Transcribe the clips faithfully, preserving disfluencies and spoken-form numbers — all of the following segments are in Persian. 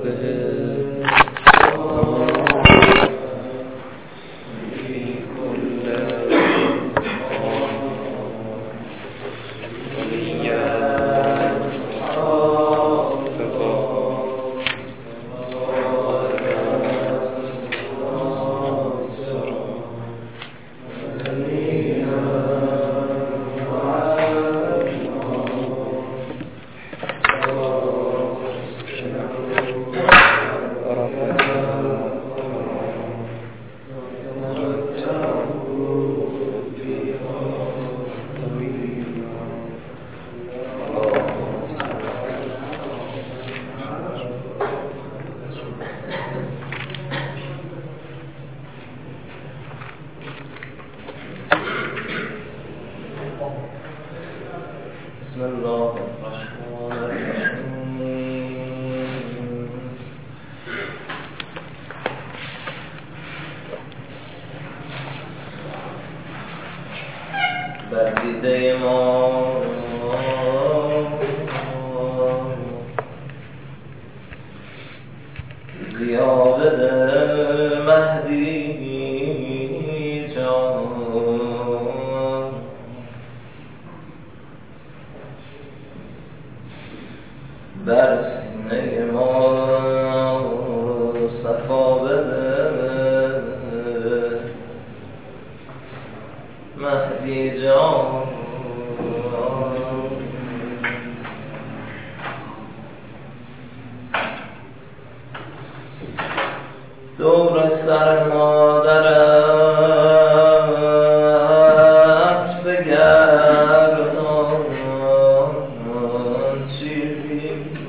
بردیده ما ضیا بده مهدی جان، بر سینه ما صفا بده مهدی جان. دور سر مادرت بگردان چیزی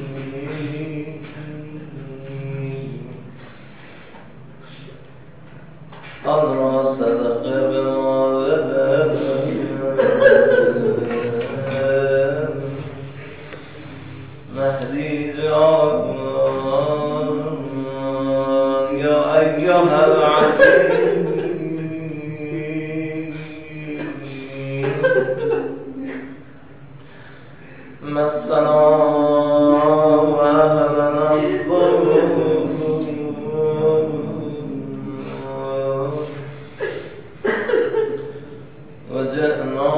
آن را صدقه به ما بده مهدی جان. یا ایها العزیز مسنا و اهلنا الضر وجئنا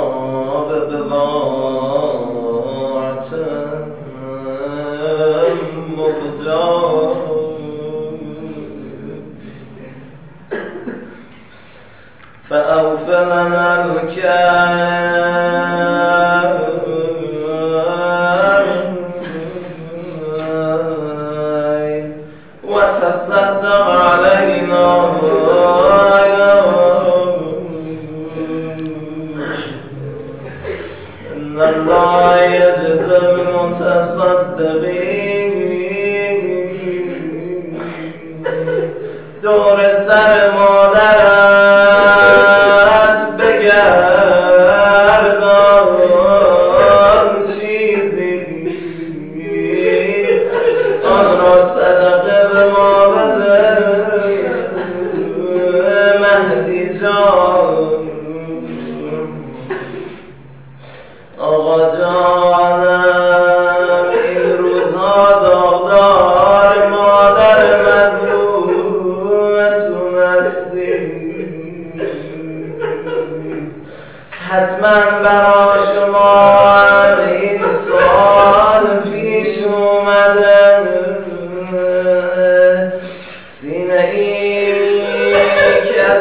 ببضاعة مزجاة فأوف لنا الكيل وتصدق علينا إن الله يجزي المتصدقين. دور سر مادرت بگردان چیزی آن را صدقه به ما بده مهدی جان. آقا جانم این روزها داغدار مادر مظلومتون هستی، حتما برا شما این سوال پیش اومده. سینه ای که از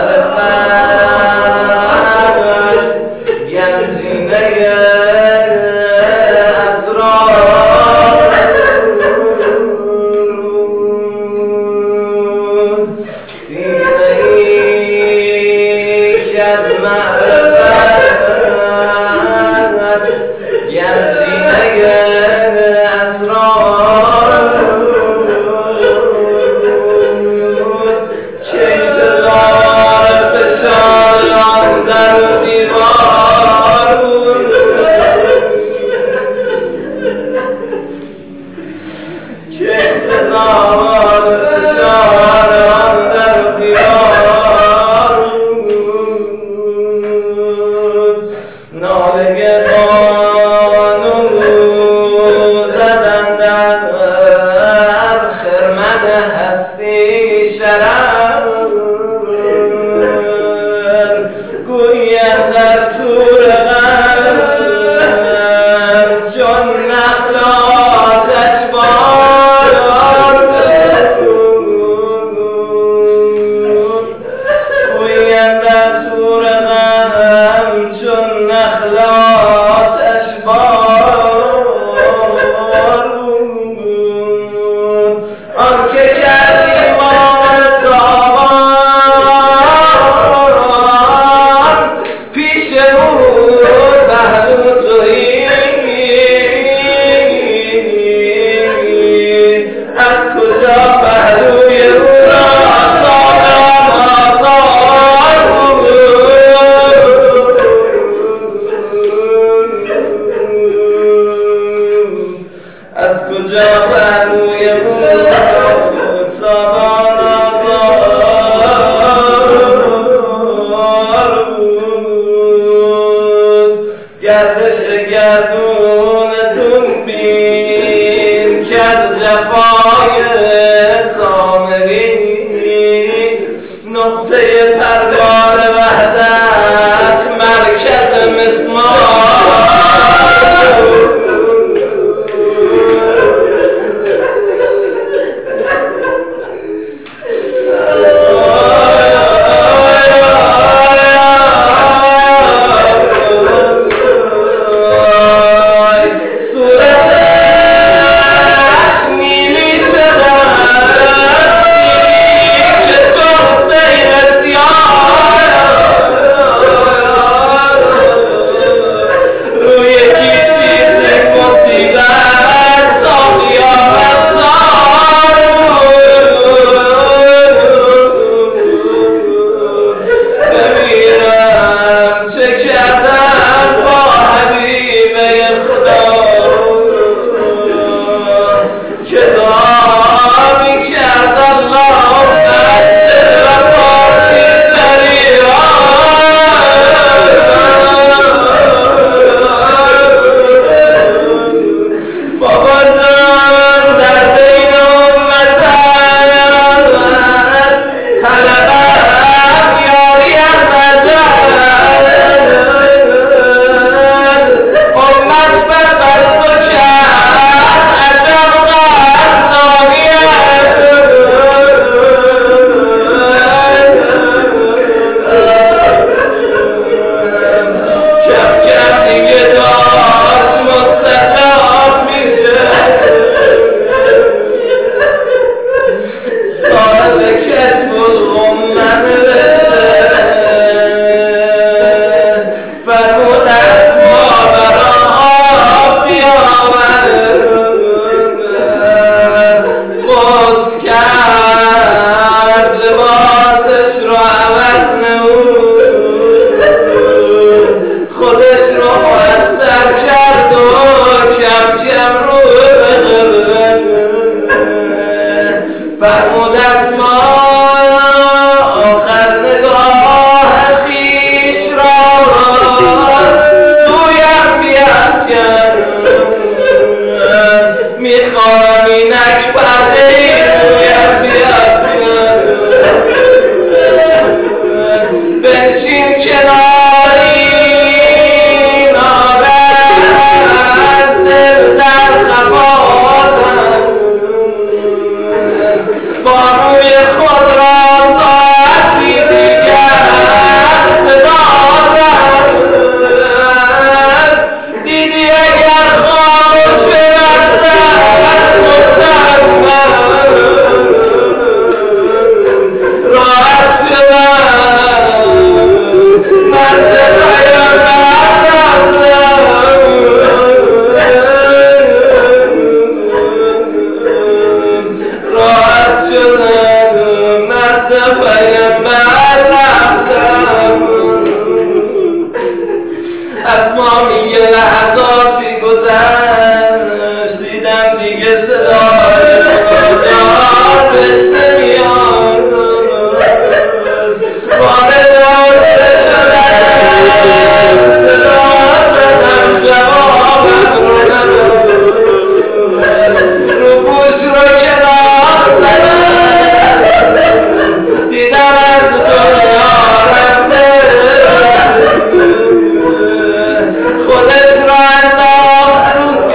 معرفت گنجینه اسرار، سینه ای که از معرفت گنجینه اسرار، چه انتظار فشاران در دیوار، چه انتظار فشاران در دیوار، ناله بانو زدن در جفای سامری نقطه پرگار وحدت مرکز مسمار خودش را انداخت رو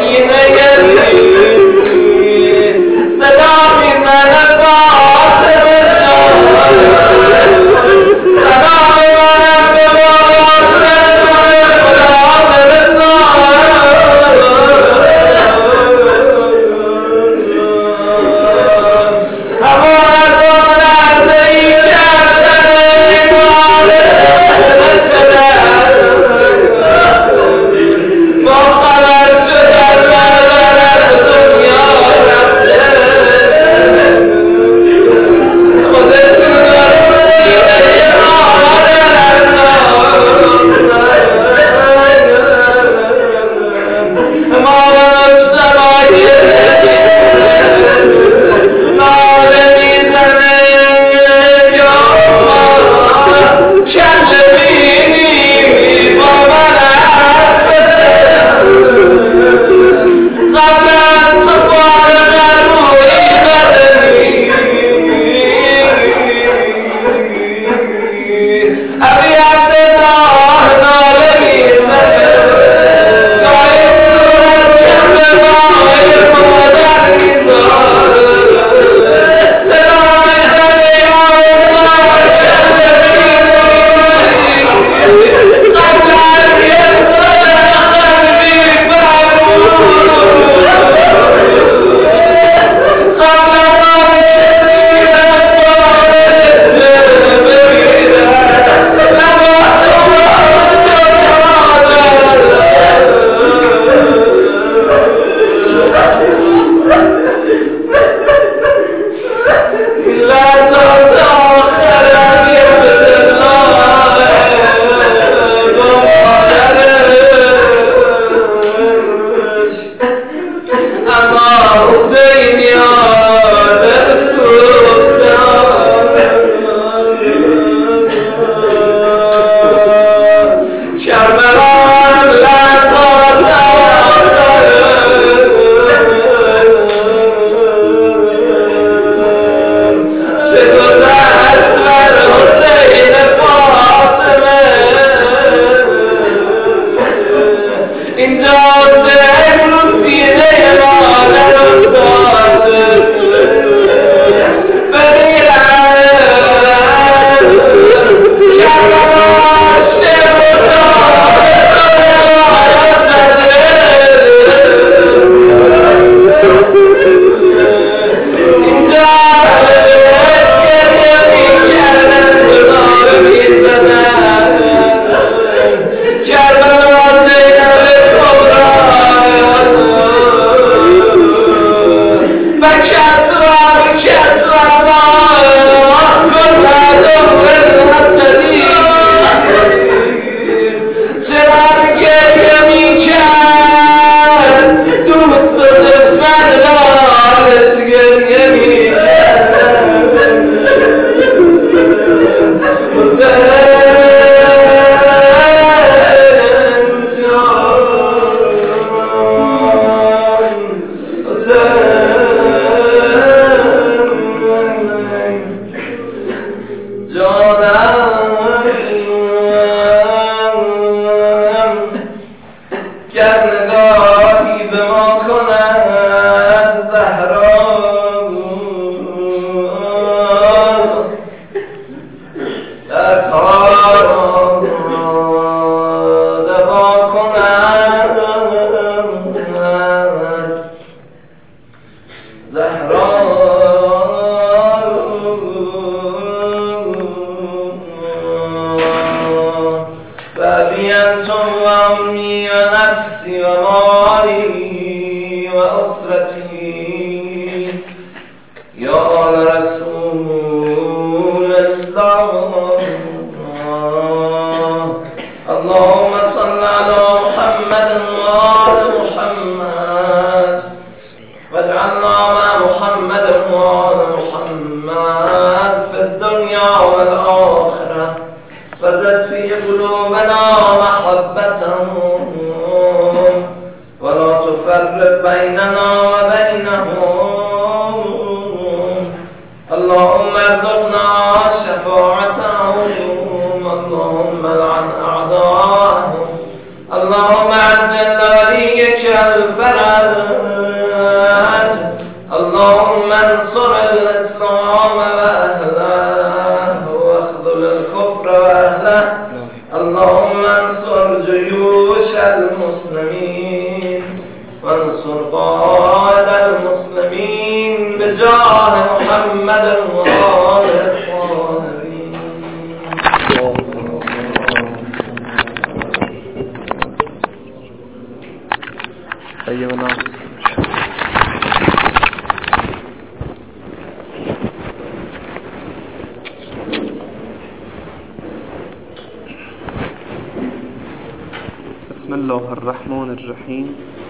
بسم الله الرحمن الرحیم.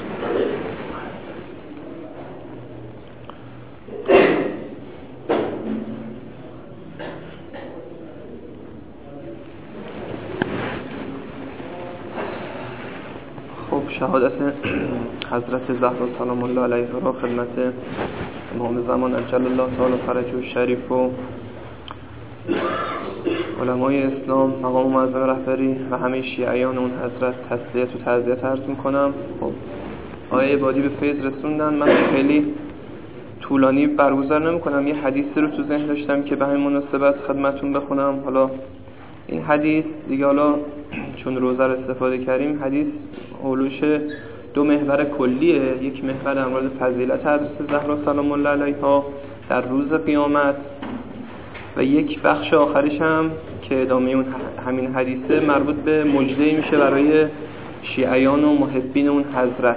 خب شهادت حضرت زهرا سلام الله علیها را خدمت امام زمان عجل الله تعالی فرجه الشریف و علمای اسلام، مقام معظم رهبری و همه شیعیان اون حضرت تسلیت و تعزیت عرض میکنم. خب آیه عبادی به فیض رسوندن. من خیلی طولانی برگزار نمیکنم، یه حدیثی رو تو ذهن داشتم که به همین مناسبت خدمتون بخونم. حالا این حدیث دیگه، حالا چون روزه رو استفاده کردیم، حدیث اولوش دو محور کلیه. یک محور در مورد فضیلت حضرت زهرا سلام الله علیها در روز قیامت و یک بخش آخرش هم که ادامه اون همین حدیثه مربوط به مجده‌ای میشه برای شیعیان و محبین اون حضرت.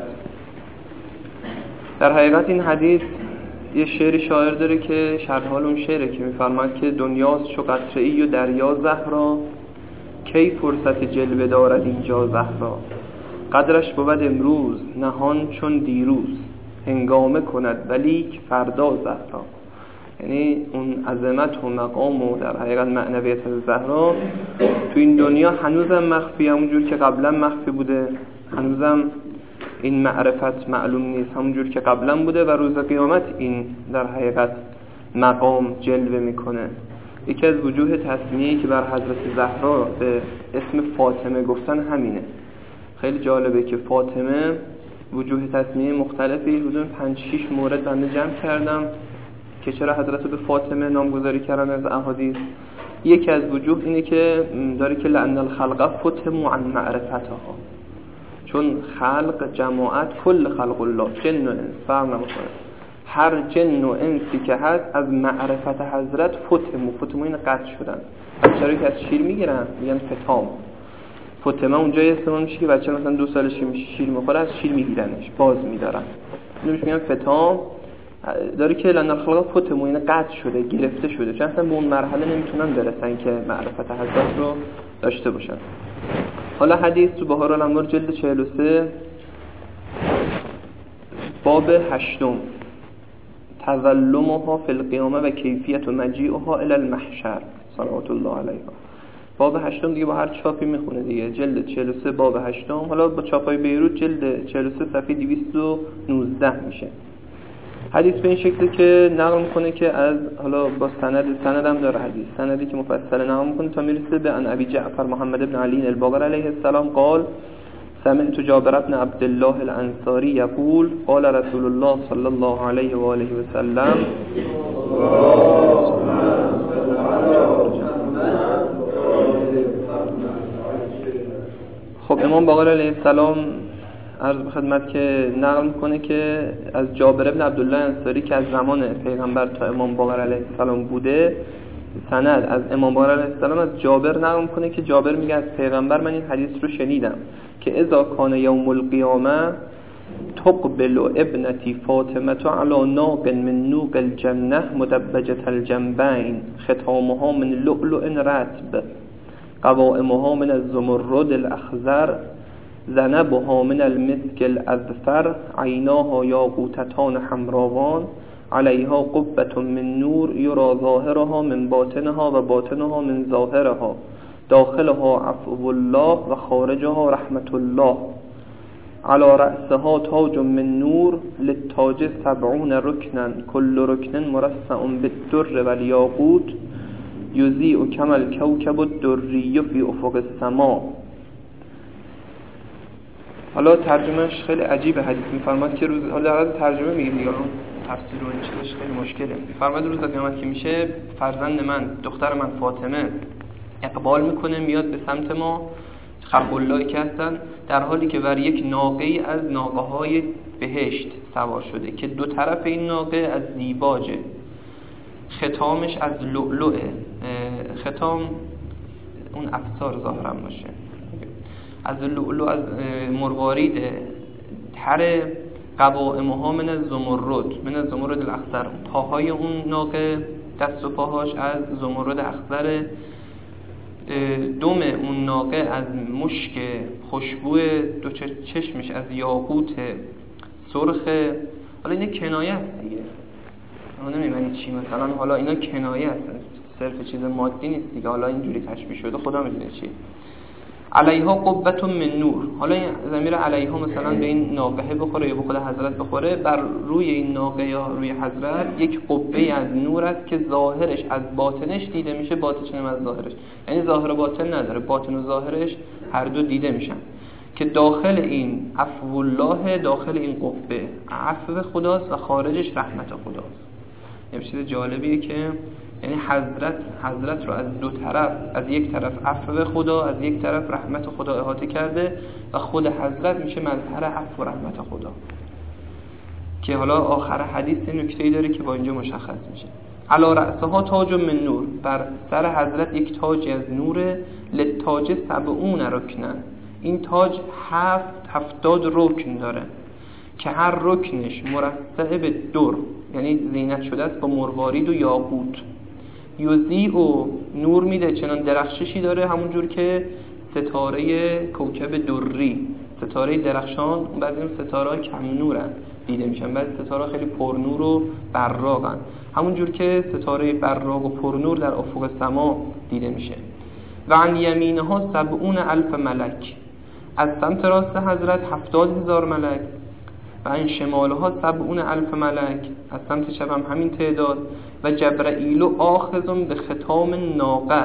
در حقیقت این حدیث یه شعر شاعر داره که شرح حال اون شعره که میفرماید که دنیاست چو قطره‌ای و دریا زهرا، کی فرصت جلوه دارد اینجا زهرا، قدرش بود امروز نهان چون دیروز، هنگامه کند ولیک فردا زهرا. یعنی اون عظمت و مقام و در حقیقت معنویت زهرا تو این دنیا هنوزم مخفی، همونجور که قبلا مخفی بوده، هنوزم این معرفت معلوم نیست همونجور که قبلا بوده و روز قیامت این در حقیقت مقام جلوه میکنه. یکی از وجوه تسمیه‌ای که بر حضرت زهرا به اسم فاطمه گفتن همینه. خیلی جالبه که فاطمه وجوه تسمیه مختلفی حدود پنج شش مورد بنده جمع کردم که چرا حضرت به فاطمه نامگذاری کردن از احادیث. یکی از وجوه اینه که داره که لأن الخلق فتموا عن معرفتها، چون خلق جماعت کل خلق الله جن و انس فرق نمیکنه، هر جن و انسی که هست از معرفت حضرت فتموا فتموا این قطع شدن. بچه‌ها که از شیر میگیرن میگن فتام، فتمه اونجا استفاده میشه که بچه مثلا دو سالش میشه شیر میخوره از شیر میگیرنش باز میدارن، اینو میگن فتام. داره که لن الخلق فتمو، این قطع شده، گرفته شده، چون اصلا به اون مرحله نمیتونن برسن که معرفت حضرت رو داشته باشن. حالا حدیث تو بهار الانوار جلد چهل و سه باب هشتم، تظلمها فی القیامه و کیفیت و مجیئها الی المحشر صلوات الله علیها. باب هشتم دیگه با هر چاپی میخونه دیگه، جلد چهل و سه باب هشتم، حالا با چاپای بیروت جلد چهل و سه صفحه دویست و نوزده میشه. حدیث به این شکلی که نقل میکنه که از، حالا با سند سند هم داره حدیث، سندی که مفصل نقل میکنه تا میرسه به ان ابی جعفر محمد بن علی الباقر علیه السلام قال سمعت جابر بن عبد الله الانصاری یقول قال رسول الله صلی الله علیه و آله و سلم. خب امام باقر علیه السلام عرض به خدمت که نقل میکنه که از جابر بن عبدالله انصاری که از زمان پیغمبر تا امام باقر علیه السلام بوده، سند از امام باقر علیه السلام از جابر نقل میکنه که جابر میگه از پیغمبر من این حدیث رو شنیدم که اذا کان یوم القیامه تقبل ابنتی فاطمه علی ناق من نوق الجنه مدبجه الجنبین ختامها من لؤلؤ رطب قوائمها من الزمرد الاخضر ذنبها من المسك الاذفر عیناها یاقوتتان حمراوان علیها قبة من نور یرا ظاهرها من باطنها و باطنها من ظاهرها داخلها عفو الله و خارجها رحمت الله علی رأسها تاج من نور للتاج سبعون رکنا كل رکن مرصع بالدر والیاقوت یضیء کما الکوکب الدری فی افق السماء. حالا ترجمهش خیلی عجیبه. حدیث میفرماد که روز، حالا در ترجمه میگه دیگه تفسیر و این چیزش خیلی مشکله. میفرماد روز قیامت که میشه فرزند من، دختر من فاطمه اقبال میکنه میاد به سمت ما خلق اللهی که هستن، در حالی که بر یک ناقه‌ای از ناقه‌های بهشت سوار شده که دو طرف این ناقه از دیباجه، ختامش از لؤلؤه، ختام اون افسار ظاهرا باشه از لؤلؤ، از مروارید، هر قوائمها من الزمرد من الزمرد الاخضر، پاهای اون ناقه دست و پاهاش از زمرد اخضر، دم اون ناقه از مشک خوشبو، دو چشمش از یاقوت سرخ. حالا اینا کنایه است دیگه، اون نمی‌دونی چی، مثلا حالا اینا کنایه است، صرف چیز مادی نیست دیگه، حالا اینجوری تشبیه شده خدا میدونه چی. علیها قبة من نور، حالا این ضمیر علیها مثلا به این ناقه بخوره یا به خود حضرت بخوره، بر روی این ناقه یا روی حضرت یک قبه از نور است که ظاهرش از باطنش دیده میشه، باطنش هم از ظاهرش، یعنی ظاهر و باطن نداره، باطن و ظاهرش هر دو دیده میشن، که داخل این عفو الله، داخل این قبه عفو خداست و خارجش رحمت خداست. یه چیز جالبیه که یعنی حضرت حضرت رو از دو طرف، از یک طرف عفو خدا، از یک طرف رحمت خدا احاطه کرده و خود حضرت میشه مظهر عفو و رحمت خدا، که حالا آخر حدیث این نکته‌ای داره که با اینجا مشخص میشه. علی رأسها تاج من نور، بر سر حضرت یک تاج از نوره، للتاج سبعون رکنن، این تاج هفت هفتاد رکن داره که هر رکنش مرصع به در، یعنی زینت شده است با مروارید و یاقوت. یضیء و نور میده، چنان درخششی داره، همون جور که ستاره کوکب دری، ستاره درخشان، بعضی هم ستاره کم نورن دیده میشن، بعضی ستاره خیلی پرنور و براقن، همون جور که ستاره براق و پرنور در افق سما دیده میشه. و عن یمینها سبعون الف ملک، از سمت راست حضرت هفتاد هزار ملک. و این شمالها سبعون الف ملک، از سمت چپ هم همین تعداد. و جبرائیل آخذ به ختام ناقه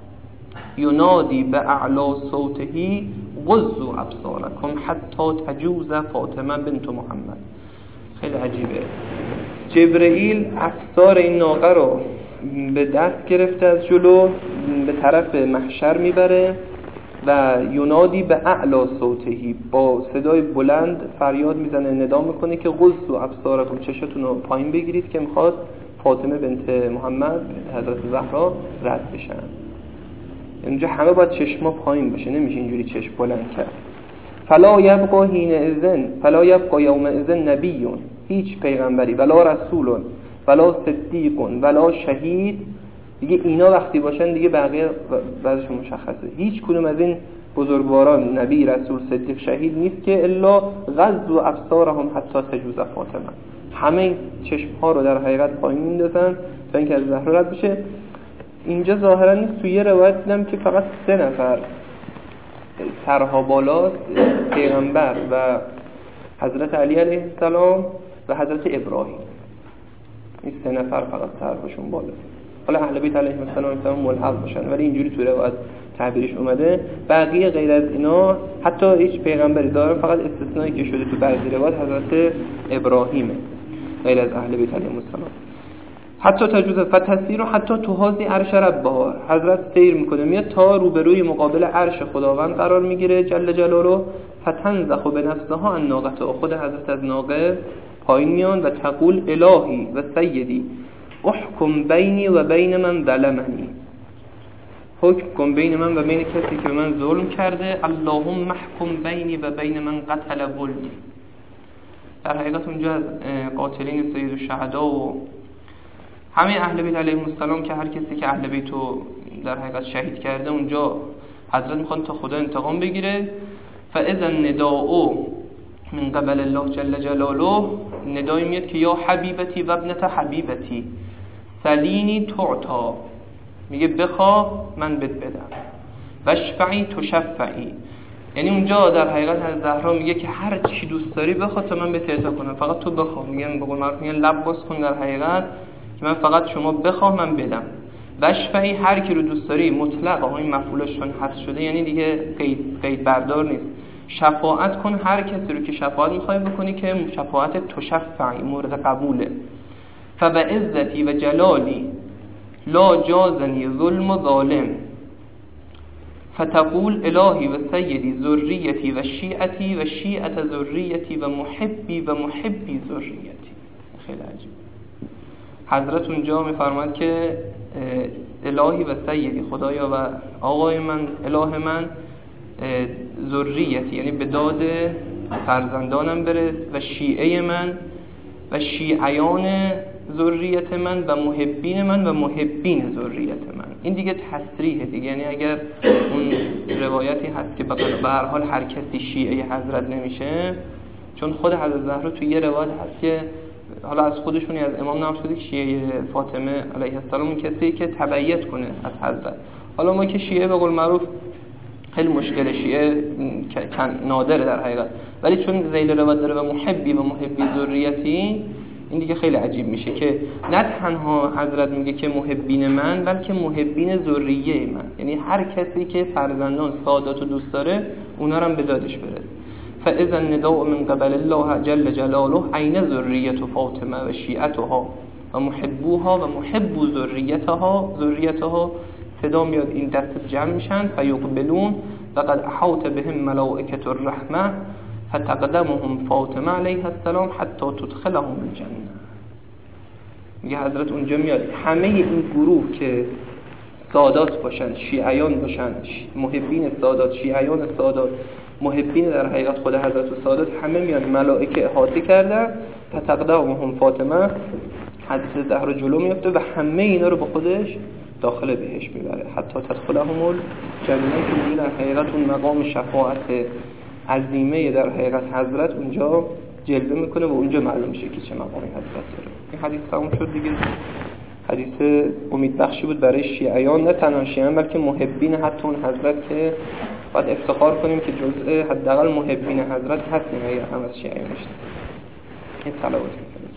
ینادی به اعلا صوتهی غضوا ابصارکم حتی تجوز فاطمه بنت محمد. خیلی عجیبه. جبرائیل افسار این ناقه رو به دست گرفته از جلو به طرف محشر میبره و ینادی به اعلا صوتهی، با صدای بلند فریاد میزنه، ندا میکنه که غضوا ابصارکم، چشتون رو پایین بگیرید که میخواد فاطمه بنت محمد حضرت زهرا رد بشن. اینجا همه باید چشما پایین باشه، نمیشه اینجوری چشم بلند کرد. فلا یبقى حین اذن فلا یبقى یوم اذن نبی هیچ پیغمبری ولا رسول ولا صدیق ولا شهید، دیگه اینا وقتی باشن دیگه بقیه بعضشون مشخصه، هیچ کدوم از این بزرگواران نبی رسول صدیق شهید نیست که الا غض و ابصارهم حتی تجوز فاطمه، همه چشم ها رو در حقیقت پایین میندازن تا اینکه از زهرا رد بشه. اینجا ظاهرا نیست، توی یه روایت دیدم که فقط سه نفر سرها بالاست، پیغمبر و حضرت علی علیه السلام و حضرت ابراهیم، این سه نفر فقط سرهاشون بالاست. حالا اهل بیت علیهم السلام هم ملحق باشن، ولی اینجوری توی روایت تعبیرش اومده. بقیه غیر از اینا حتی هیچ پیغمبری دارن، فقط استثنایی که شده تو بعضی روایات حضرت ابراهیمه غیر از اهل بیت علیهم السلام. حتی تجوز فتسیر و حتی تو حاضی عرش ربها، حضرت سیر میکنه میاد تا روبروی مقابل عرش خداوند قرار میگیره جل جلاله. فتنزخ به نفسها عن ناقته، خود حضرت از ناقه پایین میان و تقول الهی و سیدی احکم بینی و بین من ظلمنی، حکم کن بین من و بین کسی که به من ظلم کرده. اللهم محکم بینی و بین من قتل ولدی. در حقیقت اونجا از قاتلین سید الشهدا و همه اهل بیت علیهم السلام که هر کسی که اهل بیتو در حقیقت شهید کرده، اونجا حضرت میخوان تا خدا انتقام بگیره. فاذا النداء من قبل الله جل جلاله، ندایی میاد که یا حبیبتی و ابنت حبیبتی سلینی تعطا، میگه بخوا من بهت بدم، وشفعی تشفعی، یعنی اونجا در حقیقت از زهرا میگه که هر چی دوست داری بخوا تا من بهت عطا کنم، فقط تو بخوا. میگن به قول معروف میگن لب باز کن در حقیقت که من فقط شما بخوا من بدم. وشفعی هر کی رو دوست داری، مطلق آقا این مفعولشون حذف شده، یعنی دیگه قید قید بردار نیست. شفاعت کن هر کسی رو که شفاعت میخوای بکنی که شفاعت تشفعی مورد قبوله. فبعزتی و جلالی لا جازنی ظلم و ظالم فتقول الهی و سیدی ذریتی و شیعتی و شیعت ذریتی و محبی و محبی ذریتی. خیلی عجیب. حضرت اونجا میفرماد که الهی و سیدی خدایا و آقای من اله من ذریتی، یعنی به داد فرزندانم برس، و شیعه من و شیعیان ذریت من و محبین من و محبین ذریت من. این دیگه تصریحه دیگه، یعنی اگر اون روایتی هست که به هر حال هر کسی شیعه حضرت نمیشه، چون خود حضرت زهرا توی یه روایت هست که حالا از خودشونی از امام نقل شده که شیعه فاطمه علیه السلام کسی که تبعیت کنه از حضرت. حالا ما که شیعه به قول معروف خیلی مشکل شیعه نادره در حقیقت، ولی چون ذیل روایت داره و محبی و محبی ذریتی، این دیگه خیلی عجیب میشه که نه تنها حضرت میگه که محبین من، بلکه محبین ذریه من، یعنی هر کسی که فرزندان سادات و دوست داره اونا رو هم به دادش برسه. فاذا النداء من قبل الله جل جلاله عین ذریه فاطمه و شیعتها و محبوها و محبو ذریتها ذریتها، صدا میاد این دست جمع میشن. فیقبلون لقد احاط بهم ملائکه الرحمه فتقدمهم فاطمه علیه السلام حتی تدخلهم الجنه. میگه حضرت اونجا میاد همه این گروه که سادات باشن، شیعیان باشن، محبین سادات، شیعیان سادات، محبین در حقیقت خود حضرت و سادات، همه میان ملائکه احاطه کردن. فتقدمهم فاطمه، حضرت زهرا جلو میفته و همه اینا رو با خودش داخل بهش میبره حتی تدخلهم الجنه، که در حقیقت اون مقام شفاعت عظیمه در حقیقت حضرت اونجا جلوه میکنه و اونجا معلوم میشه که چه مقامی حضرت داره. این حدیث تموم شد دیگه. حدیث امیدبخشی بود برای شیعیان، نه تنها شیعیان بلکه محبین حتی اون حضرت، که باید افتخار کنیم که جزء حداقل محبین حضرت هستیم اگر هم از شیعیان نشیم. این صلوات میکنیم.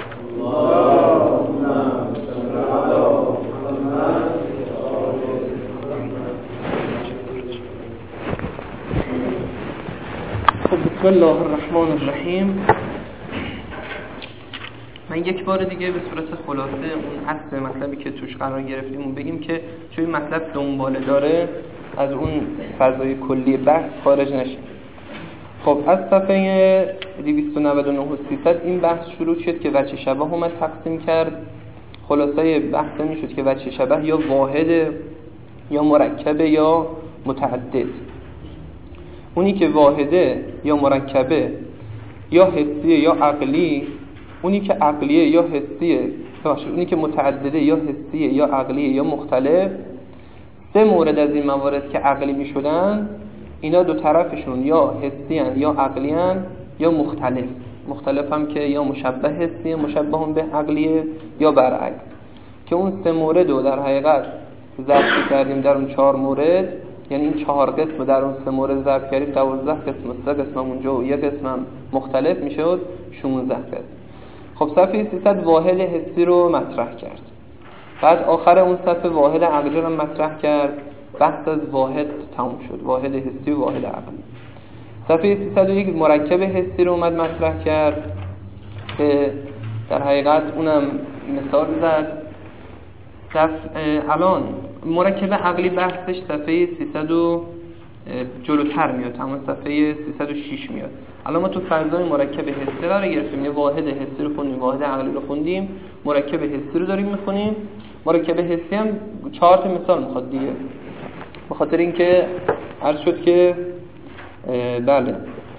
بسم الله الرحمن الرحیم. من یک بار دیگه به صورت خلاصه اون اصل مطلبی که توش قرار گرفتیم اون بگیم که چون این مطلب دنباله داره از اون فضای کلی بحث خارج نشیم. خب از صفحه دویست و نود و نه و سیصد این بحث شروع شد که وجه شبه اومد تقسیم کرد. خلاصه بحث می شد که وجه شبه یا واحده یا مرکبه یا متعدد. اونی که واحده یا مرکبه یا حسیه یا عقلی اونی که عقلیه یا حسیه، اونی که متعدده یا حسیه یا عقلیه یا مختلف. سه مورد از این موارد که عقلی می شدن، اینا دو طرفشون یا حسی هن یا عقلی هن یا مختلف. مختلف هم که یا مشبه حسیه مشبه هم به عقلیه یا برعکس. که اون سه مورد رو در حقیقت ضبط کردیم در اون چهار مورد، یعنی این چهار قسم در اون سه مورد ضبط کردیم، دوازده قسم، سه قسم اونجا و یک قسم مختلف میشد، شانزده قسم. خب صفحه سیصد واحد حسی رو مطرح کرد. بعد آخر اون صفحه واحد عقلی رو مطرح کرد. بحث از واحد تموم شد، واحد حسی و واحد عقلی. صفحه سیصد و یک مرکب حسی رو اومد مطرح کرد که در حقیقت اونم مثال زد. صفحه الان مرکب عقلی بحثش صفحه سیصد و جلوتر میاد، همون صفحه سیصد و شش میاد. الان ما تو فرضای مرکب حسی قرار گرفتیم، یه واحد حسی رو خوندیم، واحد عقلی رو خوندیم، مرکب حسی رو داریم میخونیم. مرکب حسی هم چهار تا مثال میخواد دیگه، به خاطر اینکه عرض شد که بله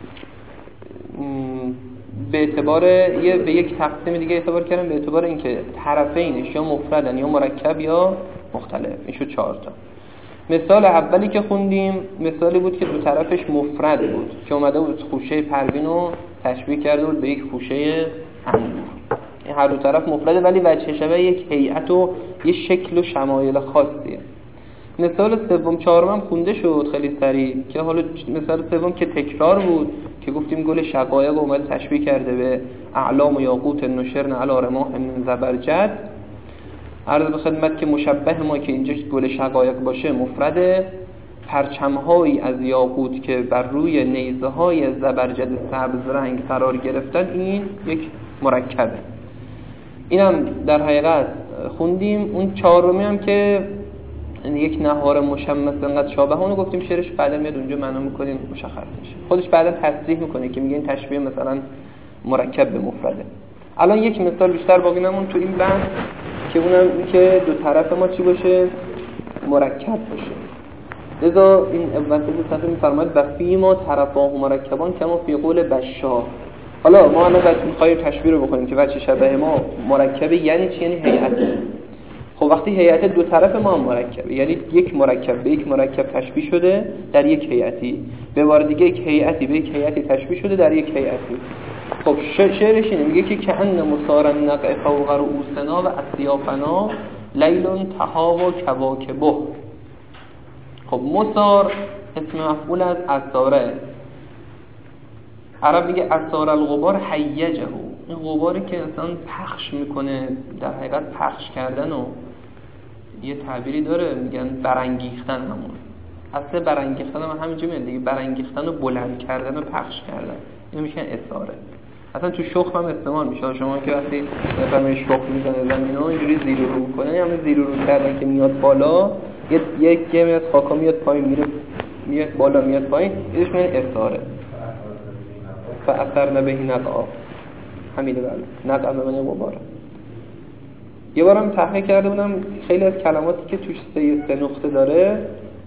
به اعتبار یه به یک تقسیم دیگه اعتبار کردم، به اعتبار اینکه طرفینش یا مفردن یا مرکب یا مختلف. این شد چهار تا. مثال اولی که خوندیم مثالی بود که دو طرفش مفرد بود، که اومده بود خوشه پروین رو تشبیه کرده بود به یک خوشه انگور. این هر دو طرف مفرده ولی وجه شبه یک هیئت و یک شکل و شمایل خاصیه. مثال سوم چهارم هم خونده شد خیلی سریع، که حالا مثال سوم که تکرار بود، که گفتیم گل شقایق اومده تشبیه کرده به اعلام و یاقوت نشرن علی رماح من زبرجد. عرض به خدمت که مشبه ما که اینجا گل شقایق باشه مفرده، پرچم‌هایی از یاقوت که بر روی نیزه‌های زبرجد سبز رنگ قرار گرفتن، این یک مرکبه. اینم در حقیقت خوندیم. اون چهارمی هم که یک نهار مشمس انقدر شابه اونو گفتیم شعرش بعدا میاد اونجا معنا می‌کنیم مشخص میشه. خودش بعدا تصریح میکنه که میگه این تشبیه مثلا مرکب به مفرده. الان یک مثال بیشتر باقی نمون تو این بحث، که اونم این که دو طرف ما چی باشه؟ مرکب باشه. لذا این وسط صفحه میفرماید و فی ما طرفاه مرکبان کما فی قول بشار. حالا ما الان بعد می‌خوایم تشبیه رو بکنیم که بچه شبه ما مرکب یعنی چی؟ یعنی هیئت. خب وقتی هیئت دو طرف ما هم مرکبه، یعنی یک مرکب به یک مرکب تشبیه شده در یک هیئتی، به بار دیگه یک هیئتی به یک هیئتی تشبیه شده در یک هیئتی. خب شعرش اینه، میگه که کأن مسار النقع فوق رؤوسنا و اصیافنا لیل تها و کواکبه. خب مسار اسم مفعول از اساره. عرب میگه اسار الغبار حیجه، این غباری که انسان پخش میکنه، در حقیقت پخش کردن و یه تعبیری داره میگن برانگیختن. همون اصل برانگیختن هم همینجا میاد دیگه، برانگیختن و بلند کردن و پخش کردن، اینو میگن اساره. اصلا تو شخم هم استعمال میشه. شما که وقتی مثلا شخم میزنه زمینو اینجوری زیر و رو کنه، همین زیر و رو کردن که میاد بالا، یه یک گمی از خاکا میاد پایین، میره میاد بالا میاد پایین، اینش میگن اساره. فاثرن به نقع، همینه. بله نقع به معنی غبار. یه بارم تحقیق کرده بودم خیلی از کلماتی که توش سه سه نقطه داره،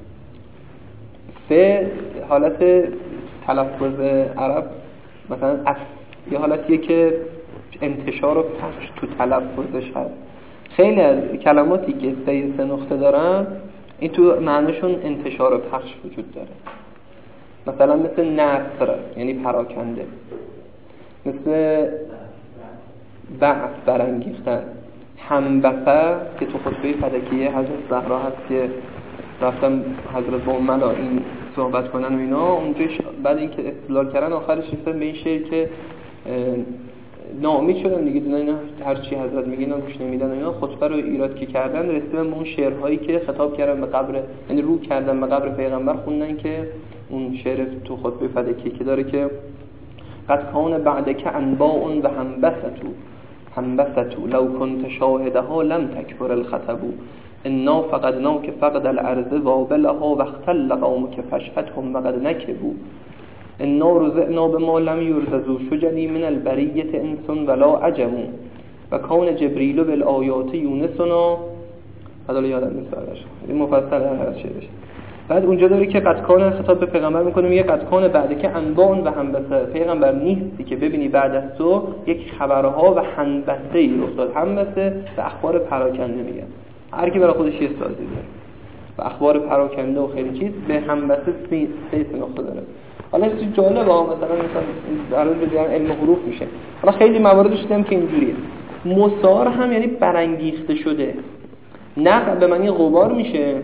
سه حالت تلفظ عرب مثلا اف، یه حالتیه که انتشار و پخش تو تلفظش هست. خیلی از کلماتی که سه سه نقطه دارن این تو معنیشون انتشار و پخش وجود داره. مثلا مثل نصر یعنی پراکنده، مثل بعث برانگیختن، همبثه که تو خطبه فلکیه حضرت زهرا هست که رفتم حضرت با ملا این صحبت کنن و اینا، اونجا بعد اینکه استدلال کردن آخرش رسیدن به این شعر که ناامید شدن دیگه، دیدن اینا هر چی حضرت میگن اینا گوش نمیدن و اینا، خطبه رو ایراد که کردن رسیدن به اون شعرهایی که خطاب کردن به قبر، یعنی رو کردن به قبر پیغمبر، خوندن که اون شعر تو خطبه فلکی که داره که قد کان بعدک انباء و همبثتو همبثتو لو كنت شاهدها لم تكفر الخطب انا فقدناك فقد الارض وابلها واختل قومك فشهدهم وقد نكبوا انا رزقنا بما لم يرزقوا شجني من البريه انس ولا عجم و کان جبریل بالآیات یونسنا. حالا یادم نیست بعدش این مفصل هست شعرش. بعد اونجا داره که قد کان خطاب به پیغمبر میکنه، میگه قد کان بعد که انباء و هنبسه، پیغمبر نیستی که ببینی بعد از تو یک خبرها و هنبسه ای رخ داد. هنبسه و اخبار پراکنده میگن، هر کی برای خودش یه سازی داره و اخبار پراکنده و خیلی چیز به هنبسه سه نقطه داره. حالا چیز جالبه ها، مثلا مثلا در اون دیگه علم حروف میشه. حالا خیلی مواردش دیدم که اینجوریه. مسار هم یعنی برانگیخته شده، نقع به معنی غبار میشه.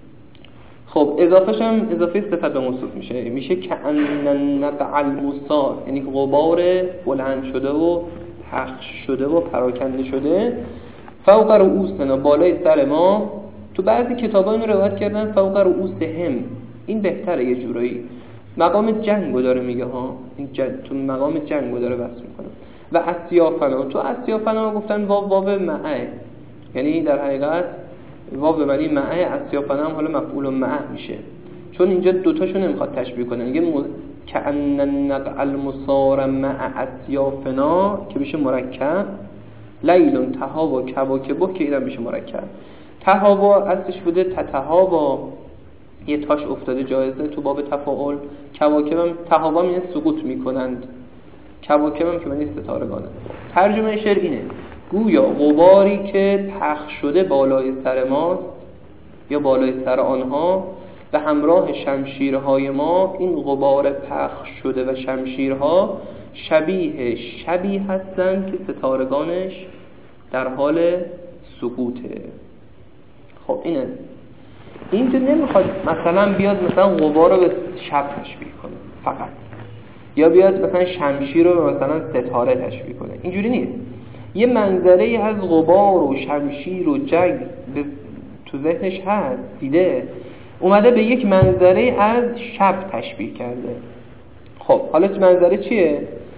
خب اضافهش هم اضافه صفت به موصوف میشه، میشه که ان نقع المسار، یعنی غبار بلند شده و پخش شده و پراکنده شده. فوق رؤوسنا، بالای سر ما. تو بعضی کتابا اینو روایت کردن فوق رؤوسهم، این بهتره یه جورایی. مقام جنگو داره میگه ها، این جنگ تو مقام جنگو داره بحث میکنه. و اسیافنا، تو اسیافنا گفتن واو واو معه، یعنی در حقیقت واو به معنی معه، اسیافنا هم حالا مفعول معه میشه، چون اینجا دوتاشو نمیخواد تشبیه کنه. میگه م... کأن النقع المصار مع اسیافنا که بشه مرکب. لیل تهاوا کواکب که اینم بشه مرکب. تهاوا اصلش بوده تتهاوا، یه تاش افتاده جایزه تو باب تفاعل. کواکب هم تهاوا میگه سقوط میکنند، کواکب هم که معنی ستارگانه. ترجمه شعر اینه: گویا غباری که پخش شده بالای سر ماست یا بالای سر آنها و همراه شمشیرهای ما، این غبار پخش شده و شمشیرها شبیه شبیه هستند که ستارگانش در حال سقوطه. خب اینه، اینجا نمیخواد مثلا بیاد مثلا غبار رو به شب تشبیه کنه فقط، یا بیاد مثلا شمشیر رو مثلا ستاره تشبیه کنه، اینجوری نیست. یه منظره از غبار و شمشیر و جنگ تو ذهنش هست، دیده، اومده به یک منظره از شب تشبیه کرده. خب حالا منظره چیه؟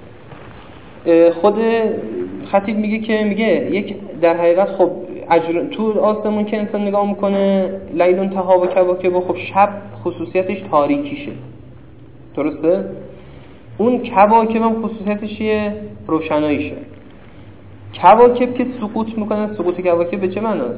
خود خطیب میگه که میگه یک در حقیقت خب اجر... تو آسمون که انسان نگاه میکنه لیلون تها و کواکب، خب شب خصوصیتش تاریکیشه، درسته؟ اون کواکب هم خصوصیتش یه روشناییشه. کواکب که سقوط میکنن، سقوط کواکب به چه معناست؟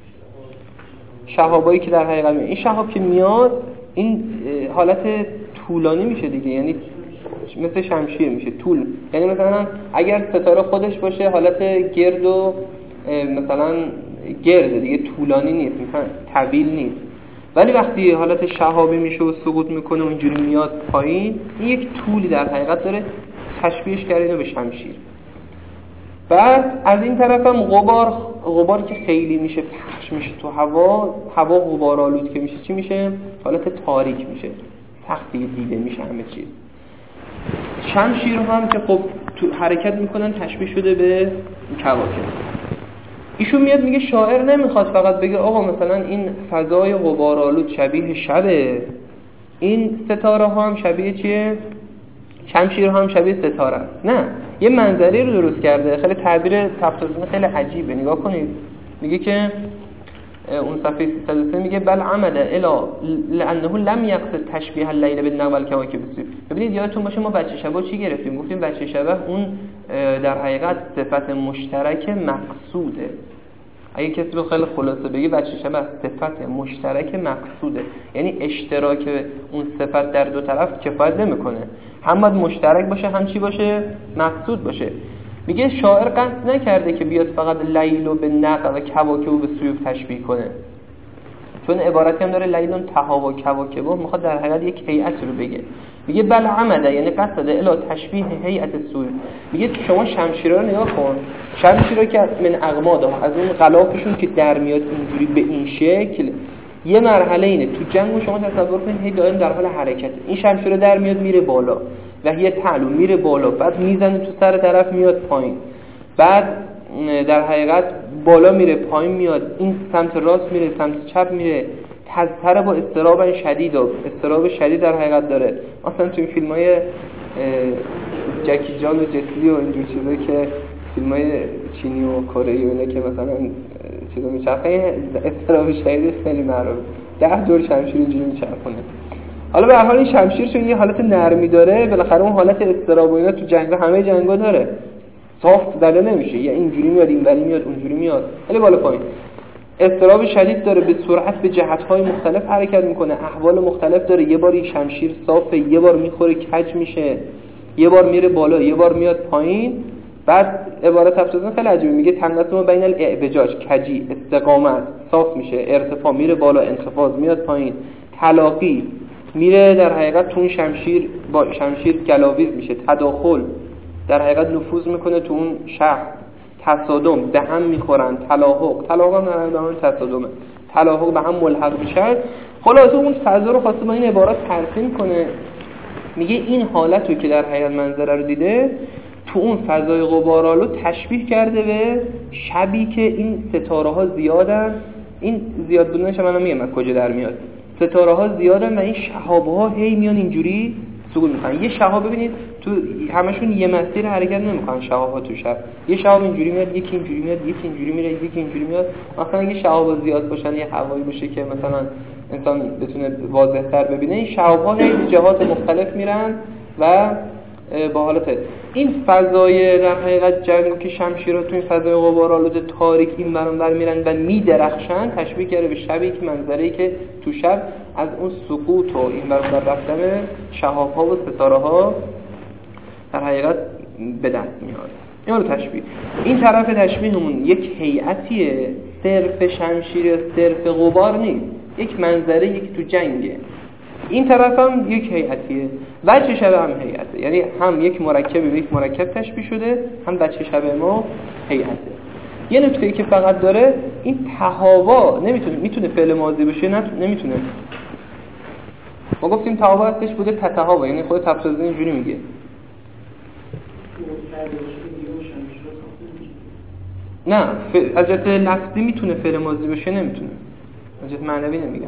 شهابایی که در حقیقت میاد، این شهاب که میاد این حالت طولانی میشه دیگه، یعنی مثل شمشیر میشه، طول، یعنی مثلا اگر ستاره خودش باشه حالت گرد و مثلا گرده دیگه، طولانی نیست، مثلا طویل نیست. ولی وقتی حالت شهابی میشه و سقوط میکنه و اینجوری میاد پایین، این یک طولی در حقیقت داره، تشبیهش کردن به شمشیر. بعد از این طرف هم غبار، غبار که خیلی میشه پخش میشه تو هوا، هوا غبار آلود که میشه چی میشه؟ حالت تاریک میشه، سختی دیده میشه همه چیز. شمشیر هم که خب تو حرکت میکنن تشبیه شده به کواکب. ایشون میاد میگه شاعر نمیخواد فقط بگه آقا مثلا این فضای غبارآلود شبیه شبه، این ستاره ها هم شبیه چیه؟ شمشیر هم شبیه ستاره. نه، یه منظری رو درست کرده. خیلی تعبیر تفسیری خیلی عجیبه، نگاه کنید. میگه که اون صفحه سیصد و سه میگه بل عمد الا لانه لم یقصد تشبیه اللیل بالنجم والکواکب. ببینید یادتون باشه ما بچه شبا چی گرفتیم؟ گفتیم بچه شبه اون در حقیقت صفت مشترک مقصوده. اگه کسی رو خیلی خلاصه بگی بچه شبه صفت مشترک مقصوده، یعنی اشتراک اون صفت در دو طرف کفایت نمیکنه، هم باید مشترک باشه هم چی باشه؟ مقصود باشه. میگه شاعر قصد نکرده که بیاد فقط لیل و به نقع و کواکب و به سیوف تشبیه کنه، چون عبارتی هم داره لیلون تها و کواکب، میخواد در حقیقت یک هیئت رو بگه. میگه بل عمده، یعنی قصد الی تشبیه هیئت سیوف. میگه شما شمشیرا رو نگاه کن، شمشیرا که من اقماده، از اون غلافشون که در میاد اینجوری به این شکل، یه مرحله اینه تو جنگ شما تصور کنید هی دائم در حال حرکت، این شمشیر در میاد میره بالا و یه تعلو میره بالا، بعد میزنه تو سر طرف میاد پایین، بعد در حقیقت بالا میره پایین میاد، این سمت راست میره سمت چپ میره، تزتر با اضطراب شدید و اضطراب شدید در حقیقت داره. مثلا تو این فیلم‌های جکی جان و جسلی و اینجور چیزایی که فیلم‌های چینی و کره ای و اینا که مثلا چیزا میچرخه، اضطراب شدید خیلی معروفه، ده جور شمشیر اینجوری میچرخونه. حالا به هر حال این شمشیر چون یه حالت نرمی داره، بالاخره اون حالت اضطراب و اینا تو جنگ همه جنگا داره، صاف دله نمیشه، یا اینجوری میاد اینوری میاد اونجوری میاد، خیلی بالا پایین. اضطراب شدید داره، به سرعت به جهت‌های مختلف حرکت میکنه، احوال مختلف داره، یه بار شمشیر صافه، یه بار میخوره کج میشه، یه بار میره بالا، یه بار میاد پایین. بعد عبارت تفسیر خیلی عجیبه، میگه تنقسم بین الاعوجاج، کجی، استقامت، صاف میشه، ارتفاع میره بالا، انخفاض میاد پایین، تلاقی میره در حقیقت تو اون شمشیر با شمشیر گلاویز میشه، تداخل در حقیقت نفوذ میکنه تو اون شخص، تصادم به هم میخورن، تلاحق، تلاحق هم در حقیقت تصادمه، تلاحق به هم ملحق میشن. خلاصه اون فضا رو خواسته با این عبارات ترسیم کنه، میگه این حالت رو که در حقیقت منظره رو دیده تو اون فضای غبارآلود تشبیه کرده به شبی که این ستاره ها زیادن. این زیاد بودنش من میگم از کجا در میاد، ستاره ها زیادن و این شهاب ها هی میان اینجوری سقوط میکنن. یه شهاب ببینید تو همشون یه مسیر حرکت نمیکنن، شهاب ها تو شب یه شهاب اینجوری میاد، یکی اینجوری میاد، یکی اینجوری میره، یکی اینجوری میاد. مثلا یه شهاب زیاد باشن، یه هوایی باشه که مثلا انسان بتونه واضح‌تر ببینه، این شهاب ها هی جهات مختلف میرن و با حالت این فضای در حقیقت جنگ که شمشیرها تو این فضای غبارآلود تاریک این برام بر میرن و میدرخشن، تشبیه کرده به شبی که منظره‌ای که تو شب از اون سقوط و این برام بر رفتن شهاب‌ها و ستاره‌ها در حقیقت به دست میاد. این رو تشبیه. این طرف تشبیهمون یک هیئتیه، صرف شمشیر یا صرف غبار نیست، یک منظره، یک تو جنگه. این طرف هم یک هیئتیه، وجه شبه هم هیئته، یعنی هم یک مرکب به یک مرکب تشبیه شده، هم وجه شبه ما هیئته. یه نکته که فقط داره این تهاوا نمیتونه، میتونه فعل ماضی باشه، نه نمیتونه. ما گفتیم تهاوا هستش بوده تتهاوا، یعنی خود تفسیر اینجوری میگه. نه از جهت لفظی میتونه فعل ماضی باشه، نمیتونه از جهت معنوی نمیگم.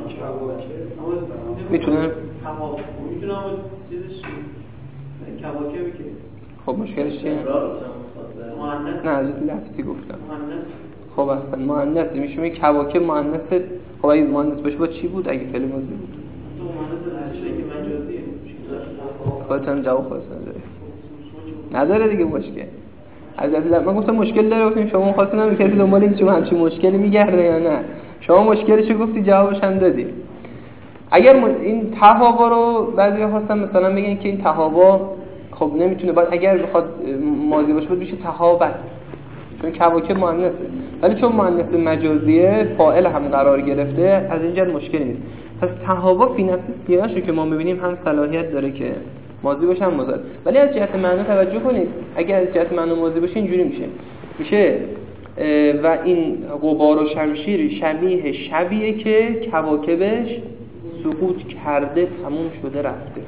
میتونه میتونه اما چیزش کواکبی که خب مشکلش چیه؟ مؤنث نه از جهت لفظی گفتم مؤنث. خب اصلا مؤنث میشه، میگه کواکب مؤنث. خب اگه مؤنث باشه با چی بود اگه فعل ماضی بود؟ تو مؤنث چیزی که مجازیه خودتون جواب خواست نداره نداره دیگه مشکل. از جهت من گفتم مشکل داره، گفتم شما خواستین هم کسی دنبال این چه همچین مشکلی میگرده یا نه؟ شما مشکلشو گفتی جوابش هم دادی. اگر این تهاوا رو بعضی هستن مثلا بگن که این تهاوا خب نمیتونه، باید اگر بخواد ماضی باشه باید بشه تهابت، چون کواکب مؤنثه، ولی چون مؤنث مجازیه فاعل هم قرار گرفته از اینجا مشکلی نیست. پس تهاوا فی نفس سیاقش که ما میبینیم هم صلاحیت داره که ماضی باشه هم مضارع، ولی از جهت معنی توجه کنید، اگر از جهت معنی ماضی باشه اینجوری میشه میشه و این غبار و شمشیر شبیه شبیه که کواکبش سقوط کرده، تموم شده، رفته.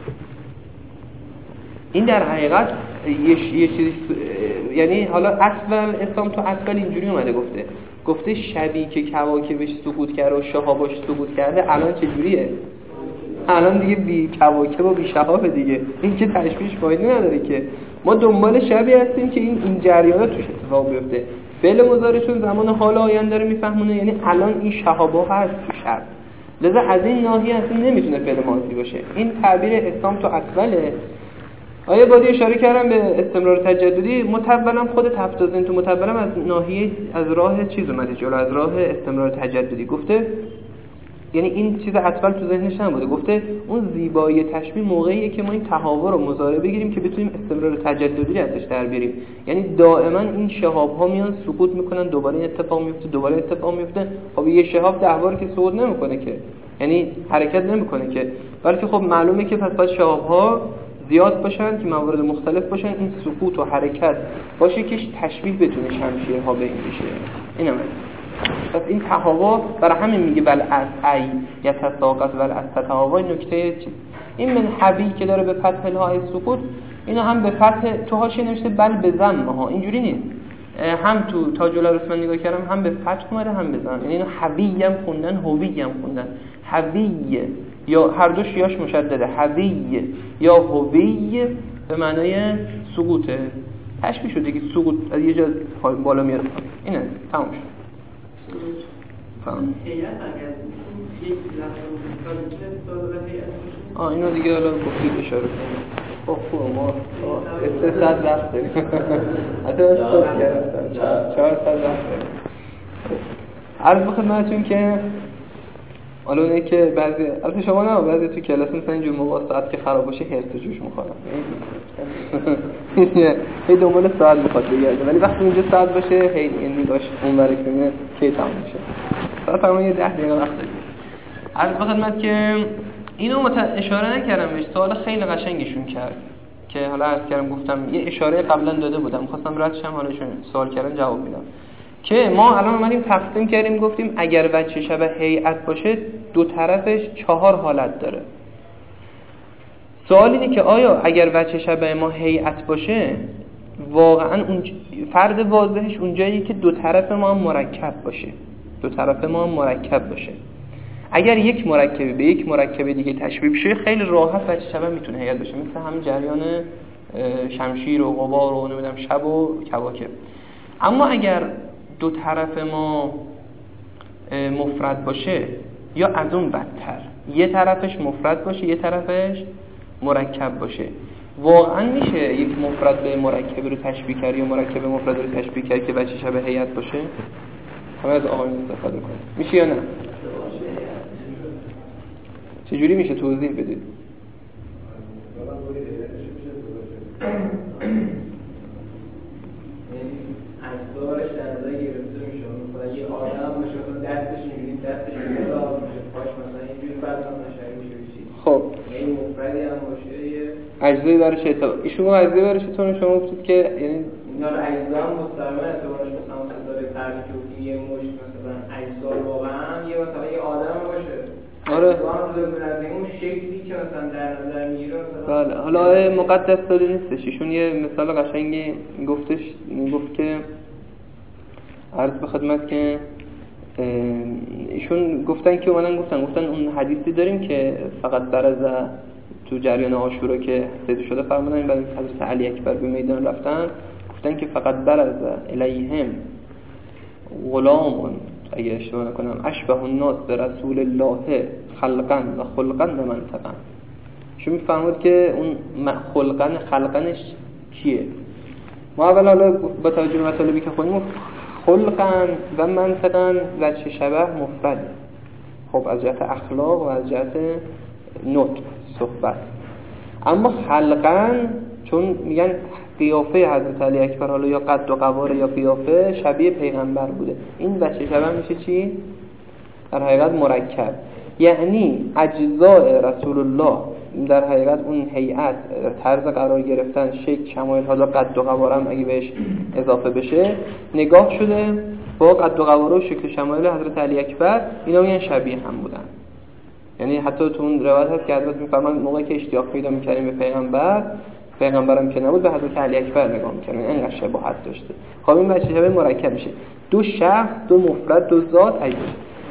این در حقیقت یه, یه چیزی، یعنی حالا اصل اسلام تو اصل اینجوری اومده گفته گفته شبیه که کواکبش سقوط کرده و شهابش سقوط کرده، الان چجوریه؟ الان دیگه بی کواکب و بی شهاب دیگه، این که تشبیهش فایده نداره که. ما دنبال شبیه هستیم که این این جریانات توش اتفاق بیفته. فعل مضارعشون زمان حال آینده رو میفهمونه، یعنی الان این شهابا هست تو شب، لذا از این ناحیه اصلا نمیتونه فعل ماضی باشه. این تعبیر اسلام تو اصله. آیا بادی اشاره کردم به استمرار تجددی، متولم خود تفتازین تو متولم از ناحیه از راه چیز اومده جلو، از راه استمرار تجددی گفته، یعنی این چیز اصل تو ذهنش نبوده، گفته اون زیبایی تشبیه موقعیه که ما این تهاوا رو مضارع بگیریم که بتونیم استمرار تجددی ازش در بیاریم. یعنی دائما این شهاب ها میان سقوط میکنن، دوباره این اتفاق میفته، دوباره اتفاق میفته. خب یه شهاب ده بار که سقوط نمیکنه که، یعنی حرکت نمیکنه که، بلکه خب معلومه که پس باید شهاب ها زیاد باشن که موارد مختلف باشن، این سقوط و حرکت باشه که تشبیه بتونه شمشیرها به این بشه. اینم پس این تهاوا برای همین میگه بل از ای یا تساقط ول از تهاوا. نکته چیز این من حبی که داره به فتح الهای سقوط، اینا هم به فتح تو حاشیه نوشته بل به ضم ها، اینجوری نیست. هم تو تاج العروس نگاه کردم هم به فتح اومده هم به ضم، یعنی اینا حبی هم خوندن هوی هم خوندن. حبی یا هر دو شیاش مشدده، حبی یا هوی به معنای سقوطه، تشبیه شده که سقوط از یه جا بالا میاد. اینه تمام شد. فهم. آه اینو دیگه الان گفتید اشاره کنیم. خب خوب ما سه ساعت وقت داریم. حتی من صبح گرفتم چهار ساعت وقت داریم. عرض به خدمتتون که حالا اونه که بعضی البته شما نه بعضی تو کلاس مثلا اینجور موقع ساعت که خراب باشه هرس جوش میخورن هی دنبال ساعت میخواد بگرده، ولی وقتی اونجا ساعت باشه هی یعنی داشت اون برای کنه کی تموم میشه. ساعت تمام یه ده دقیقه وقت داریم. عرض به خدمت که اینو مت اشاره نکردم بهش، سوال خیلی قشنگشون کرد که حالا عرض کردم گفتم یه اشاره قبلا داده بودم، خواستم ردش هم حالشون سوال کردن جواب میدم که ما الان اومدیم تقسیم کردیم گفتیم اگر وجه شبه هیئت باشه دو طرفش چهار حالت داره. سوال اینه که آیا اگر وجه شبه ما هیئت باشه واقعا اون فرد واضحش اونجایی که دو طرف ما مرکب باشه، دو طرف ما مرکب باشه. اگر یک مرکبی به یک مرکب دیگه تشبیه بشه خیلی راحت وجه شبه میتونه هیئت باشه، مثل همین جریان شمشیر و غبار و نمیدونم شب و کواکب. اما اگر دو طرف ما مفرد باشه یا از اون بدتر یه طرفش مفرد باشه یه طرفش مرکب باشه، واقعا میشه یک مفرد به مرکب رو تشبیه کرد یا مرکب مفرد رو تشبیه کرد که وجه شبه هیئت باشه؟ همه از آقایون استفاده کنید. میشه یا نه؟ چجوری میشه توضیح بدید؟ اجزاش در نظر گرفته میشه، مثلا یه آدم باشه مثلا دستش اینجوری دستش اینجوری باز میشه، پاش مثلا اینجوری بعد مثلا شاید میشه چی. خب یعنی مفردی هم باشه یه اجزایی برش اعتبار ایشون اجزایی برش تون شما گفتید که یعنی اینا رو اجزا هم مستقیما اعتبارش مثلا مثلا فرض کنید یه مشت مثلا اجزا واقعا یه مثلا یه آدم باشه. آره. اون اون شکلی که مثلا در نظر میگیره مثلا. بله. حالا مقدس داده نیستش. ایشون یه مثال قشنگی گفتش، گفت که عرض به خدمت که ایشون گفتن که اومدن گفتن گفتن اون حدیثی داریم که فقط برز تو جریان عاشورا که حدیث شده فرمودن بعد حضرت علی اکبر به میدان رفتن گفتن که فقط برز الیهم غلام اگه اشتباه نکنم اشبه الناس به رسول الله خلقا و خلقا و منطقا. شما میفرمود که اون خلقا خلقنش چیه؟ ما اول حالا با توجه به مطالبی که خونیم خلقا و منطقا وجه شبه مفرد، خب از جهت اخلاق و از جهت نطق صحبت. اما خلقا چون میگن قیافه حضرت علی اکبر حالا یا قد و قواره یا قیافه شبیه پیغمبر بوده، این وجه شبه میشه چی؟ در حقیقت مرکب، یعنی اجزاء رسول الله در حقیقت اون هیئت طرز قرار گرفتن شکل شمایل حالا قد و قواره هم اگه بهش اضافه بشه نگاه شده با قد و قواره و شکل شمایل حضرت علی اکبر اینا میگن شبیه هم بودن. یعنی حتی تو اون روایت هست که حضرت میفرمان موقعی که اشتیاق پیدا می‌کردیم به پیغمبر پیغمبرم که نبود به حضرت علی اکبر نگاه می‌کردیم، اینقدر شباهت داشته. خب این بچه شبیه مرکب میشه، دو شخص دو مفرد دو ذات ایده.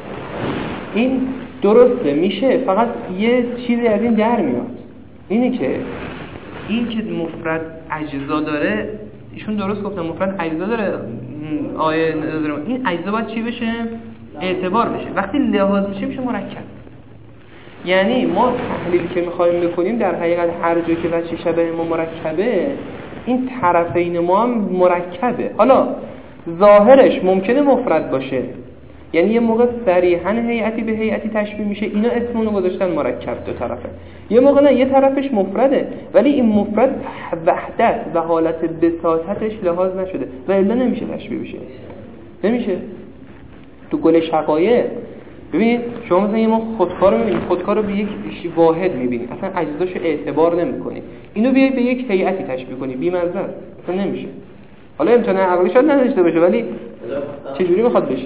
این درسته میشه، فقط یه چیزی از این در میاد، اینه که این که مفرد اجزا داره، ایشون درست گفتن مفرد اجزا داره، آیه نداره، این اجزا باید چی بشه؟ اعتبار بشه. وقتی لحاظ میشه میشه مرکب. یعنی ما تحلیل که میخوایم بکنیم در حقیقت هر جایی که وجه شبه ما مرکبه این طرفین ما هم مرکبه. حالا ظاهرش ممکنه مفرد باشه، یعنی یه موقع صریحاً هیئتی به هیئتی تشبیه میشه، اینا اسمونو گذاشتن مرکب دو طرفه. یه موقع نه، یه طرفش مفرده ولی این مفرد وحدت و حالت بساطتش لحاظ نشده و الا نمیشه تشبیه بشه، نمیشه. تو گل شقایق ببینید شما مثلا یه ما خودکار رو می‌بینید، خودکار رو به یک واحد می‌بینید، اصلا اجزاشو اعتبار نمی‌کنی، اینو بیای به یک هیئتی تشبیه کنی بی‌مزه است، اصلا نمیشه. حالا امتحان عقلی شاید نداشته باشه ولی چه جوری می‌خواد بشه؟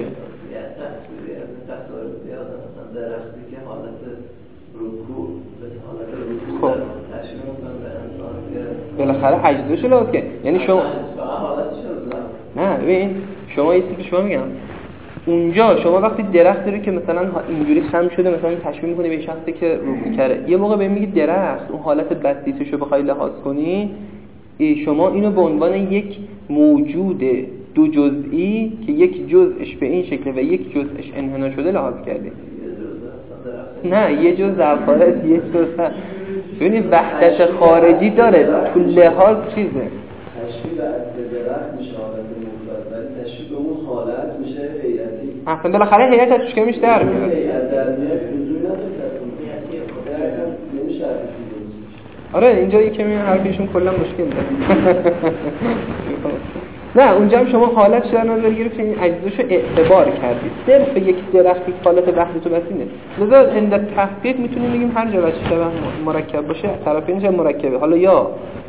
درختی که حالت رکوع به حالت رکوع خب تشبیه می‌کنه به انسان که بالاخره اجزاشو لحاظ کنه. یعنی شما حالتش رو نه ببین شما یه چیزی شما میگم اونجا شما وقتی درختی رو که مثلا اینجوری خم شده مثلا تشبیه می‌کنی به شخصی که رکوع کرده، یه موقع بهم میگی درخت اون حالت بسیطش رو بخوای لحاظ کنی، شما اینو به عنوان یک موجود دو جزئی که یک جزءش به این شکل و یک جزءش انحنا شده لحاظ کردی. نه یه جزء افراد یک جزء ببینید وحدت خارجی داره تو لحاظ چیزه تشبیه به اصل درخت میشه حالت مفرد ولی تشبیه به اون حالت میشه هیئتی. اصلا بالاخره هیئت از توش کمیش در میاد. آره اینجا یکی می حرفشون کلا مشکل داره. نه اونجا هم شما حالت در نظر گرفتین این اجزاشو اعتبار کردید. صرف یک درختی حالت وحدت و بسینه. لذا عند تحقیق میتونیم بگیم هر جا وجه شبه مرکب باشه طرفینش مرکبه. حالا یا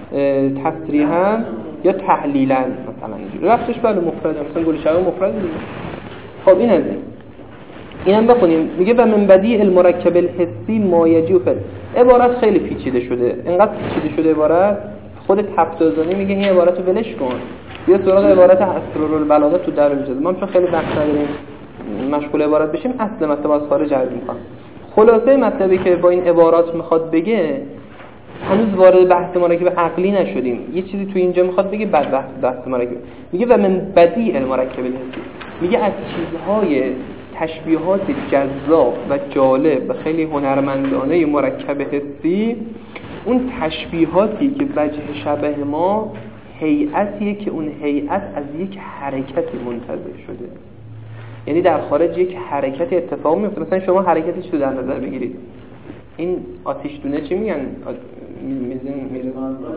تصریحا یا تحلیلا مثلا اینجوری. رفتش بله مفرده مثلا گل شبه مفرده دیگه. خب این از این. اینم بخونیم میگه و من بدیع المرکب الحسی ما یجوز. عبارت خیلی پیچیده شده. اینقدر پیچیده شده عبارت خود تفتازانی میگه این عبارتو ولش کن. بیا سراغ عبارت اسرارالبلاغه تو دارالجزم. ما چون خیلی وقت نداریم مشغول عبارت بشیم اصل مطلب از خارج عرض می‌کنم. خلاصه مطلبی که با این عبارات میخواد بگه هنوز وارد بحث مرکب عقلی نشدیم. یه چیزی تو اینجا میخواد بگه بعد بحث بحث مرکب. میگه و من بدیع المرکب الحسی. میگه از چیزهای تشبیهات جذاب و جالب و خیلی هنرمندانه مرکب حسی اون تشبیهاتی که وجه شبه ما هیئتیه که اون هیئت از یک حرکتی منتزع شده. یعنی در خارج یک حرکت اتفاق میفته. مثلا شما حرکتش رو در نظر بگیرید. این آتش دونه چی میگن؟ میزن میزن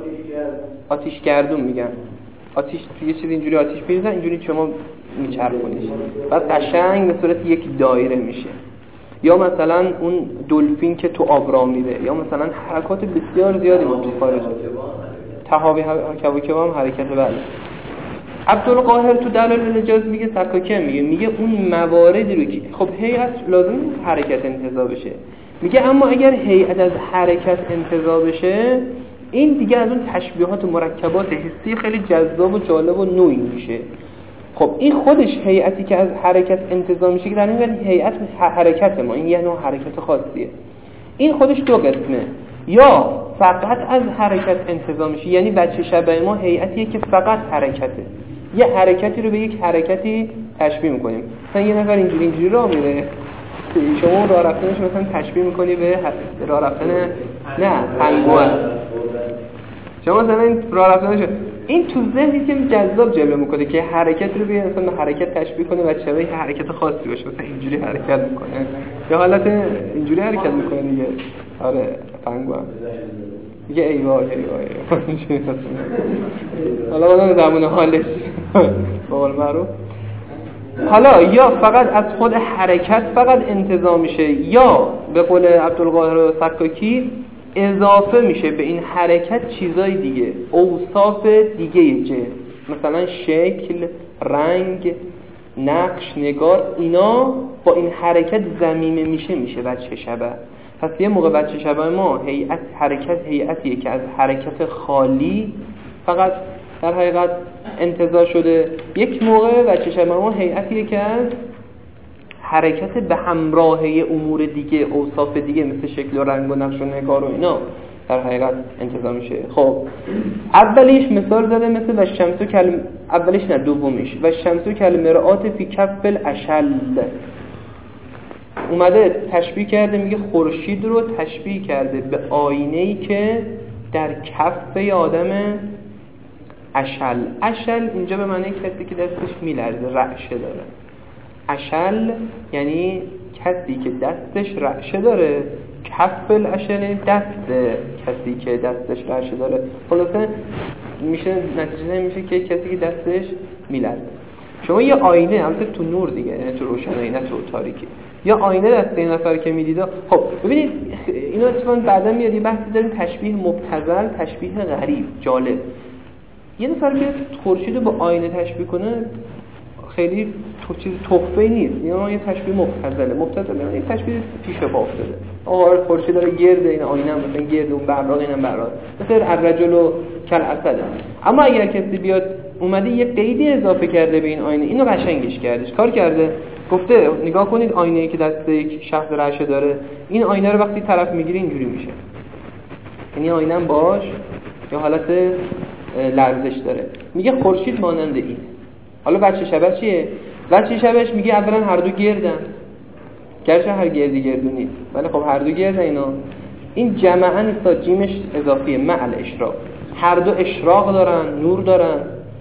آتش گردون میگن. آتش یه چیز اینجوری آتش میریزن اینجوری شما میچرخونیش بعد قشنگ به صورت یک دایره میشه. یا مثلا اون دلفین که تو آب راه میره یا مثلا حرکات بسیار زیادی ما تو خارج تهاوی کواکب هم حرکت بله. عبدالقاهر تو دلایل الاجاز میگه سکاکی میگه میگه اون مواردی رو که خب هیئت لازم حرکت انتزاع بشه. میگه اما اگر هیئت از حرکت انتزاع بشه این دیگه از اون تشبیهات مرکبات حسی خیلی جذاب و جالب و نوعی میشه. خب این خودش هیئتی که از حرکت انتزاع میشه که در این هیئت حرکت ما این یه نوع حرکت خاصیه. این خودش دو قسمه. یا فقط از حرکت انتزاع میشه یعنی بچه شبه ما هیئتیه که فقط حرکته. یه حرکتی رو به یک حرکتی تشبیه میکنیم. مثلا یه نفر اینجوری اینجوری راه میره شما راه رفتنش مثلا تشبیه میکنی به راه رفتن نه پنگوئن. شما مثلا این راه رفتنش این تو ذهنی که جذاب جلوه میکنه که حرکت رو به مثلا حرکت تشبیه کنه و شبیه حرکت خاصی باشه مثلا اینجوری حرکت میکنه یا حالت اینجوری حرکت میکنه دیگه. آره پنگوئن میگه ای وای ای وای حالا اون زمان حالش بقول معروف. حالا یا فقط از خود حرکت فقط انتزاع میشه یا به قول عبدالقاهر و سکاکی اضافه میشه به این حرکت چیزای دیگه اوصاف دیگه جه مثلا شکل، رنگ، نقش، نگار اینا با این حرکت ضمیمه میشه میشه بچه شبه. پس یه موقع بچه شبه ما هیئت حرکت هیئتیه که از حرکت خالی فقط در حقیقت انتزاع شده. یک موقع بچه شبه ما هیئتیه که از حرکت به همراه امور دیگه اوصاف دیگه مثل شکل و رنگ و نقش و نگار و اینا در حقیقت انتزاع میشه. خب اولیش مثال زده مثل و شمسو کلم اولیش نه دومیش و شمسو کلمرآت فی کف الاشل اومده تشبیه کرده میگه خورشید رو تشبیه کرده به آینه‌ای که در کف آدم اشل. اشل اینجا به معنی کسی که دستش میلرزه رعشه داره. اشل یعنی کسی که دستش رعشه داره. کف الاشل دست کسی که دستش رعشه داره. خلاصه میشه نتیجه میشه که کسی که دستش میلرزه. شما یه آینه البته تو نور دیگه نه تو روشنایی نه تو تاریکی یا آینه دست این نفر که میدید. خب ببینید اینو اتفاقا بعدا میاد یه بحثی داریم تشبیه مبتذل تشبیه غریب جالب. یه نفر بیاد خورشید رو با آینه تشبیه کنه خیلی تو چیز تحفه‌ای نیست. اینا یه تشبیه مبتذله. مبتذله یعنی تشبیه پیش پا افتاده. آقا خورشید داره گرد این آینه هم مثلا گرد اون براق اینم براق. مثلا الرجل کالاسد. اما اگر کسی بیاد اومده یه قیدی اضافه کرده به این آینه اینو قشنگش کردش. کار کرده گفته نگاه کنید آینه‌ای که دست یک شخص رعشه داره این آینه رو وقتی طرف میگیره اینجوری میشه. یعنی آینه هم باش یا حالت لرزش داره. میگه خورشید مانند این. حالا بچه شبه چیه؟ بچه شبهش میگه اولا هر دو گردن. گرچه هر گردی گردو نیست ولی خب هر دو گردن اینا. این جمعاً است جیمش اضافیه مع الاشراق. هر دو اشراق دارن، نور دارن.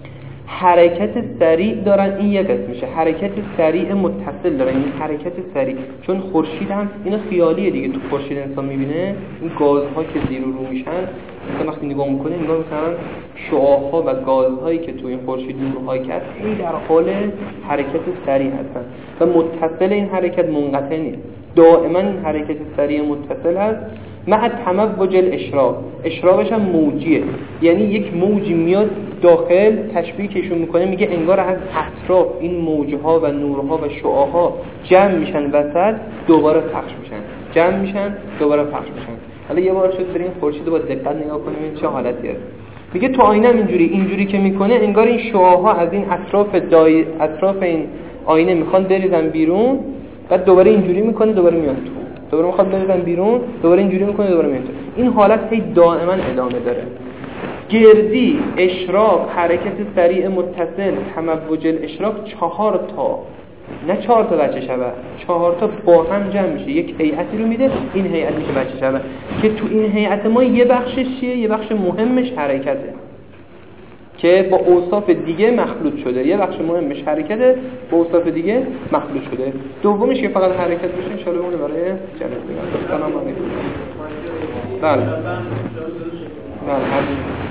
حرکت سریع دارن، این یه قسمشه. حرکت سریع متصل دارن، این حرکت سریع چون خورشید هم اینا خیالیه دیگه. تو خورشید انسان میبینه این گازها که زیر و رو میشن، مثلا وقتی نگاه میکنه انگار مثلا شعاع‌ها و گازهایی که تو این خورشید نورهایی که هست خیلی در حال حرکت سریع هستن و متصل. این حرکت منقطع نیست، دائما این حرکت سریع متصل هست. مع تموج الاشراق، اشراقش هم موجیه، یعنی یک موجی میاد داخل، تشبیه کشون میکنه میگه انگار از اطراف این موجها و نورها و شعاعها جمع میشن وسط، دوباره پخش میشن، جمع میشن دوباره پخش میشن. حالا یه بار شد بریم خورشید رو با دقت نگاه کنیم این چه حالتی هست. میگه تو آینه اینجوری اینجوری که میکنه انگار این شعاعها از این اطراف دای اطراف این آینه میخوان بریزن بیرون، بعد دوباره اینجوری میکنه دوباره میاد تو، دوباره میخواد بریزن بیرون دوباره اینجوری میکنه دوباره میاد تو. این حالت هی دائما ادامه داره. گردی، اشراق، حرکت سریع متصل، تموج الاشراق، چهار تا، نه چهار تا بچه شبه، چهار تا با هم جمع میشه، یک هیئتی رو میده، این هیئت میشه بچه شبه که تو این هیئت ما یه بخشش چیه؟ یه بخش مهمش حرکته که با اوصاف دیگه مخلوط شده، یه بخش مهمش حرکته با اوصاف دیگه مخلوط شده. دومش که فقط حرکت بشه ان شاء الله اون برای جلسه دیگه. سلام علیکم. بله بله